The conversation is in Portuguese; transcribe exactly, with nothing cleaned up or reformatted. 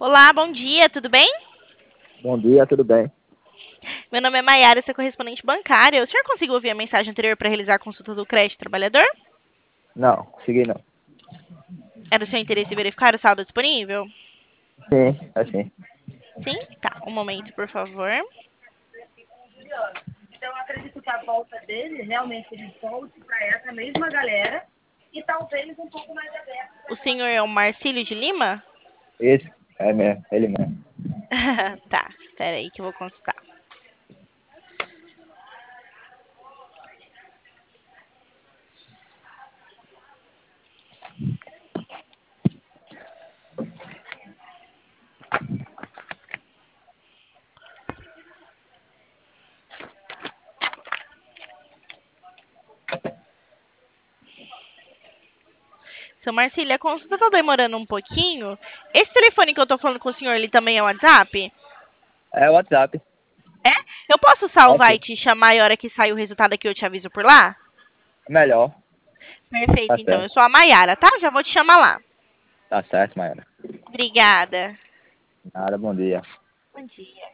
Olá, bom dia, tudo bem? Bom dia, tudo bem? Meu nome é Maiara, sou correspondente bancária. O senhor conseguiu ouvir a mensagem anterior para realizar a consulta do crédito trabalhador? Não, consegui não. É do seu interesse verificar o saldo disponível? Sim, assim. Sim? Tá, um momento, por favor. Então, eu acredito que a volta dele realmente ele volte para essa mesma galera e talvez um pouco mais aberto. O senhor é o Marcílio de Lima? Esse é mesmo, ele mesmo. Tá, espera aí que eu vou consultar. Seu Marcílio, a consulta tá demorando um pouquinho. Esse telefone que eu tô falando com o senhor, ele também é o WhatsApp? É o WhatsApp. É? Eu posso É salvar e sim. te chamar e a hora que sair o resultado aqui eu te aviso por lá? É melhor. Perfeito, Tá então. Eu certo. sou a Maiara, tá? Já vou te chamar lá. Tá certo, Maíra. Obrigada. Nada, bom dia. Bom dia.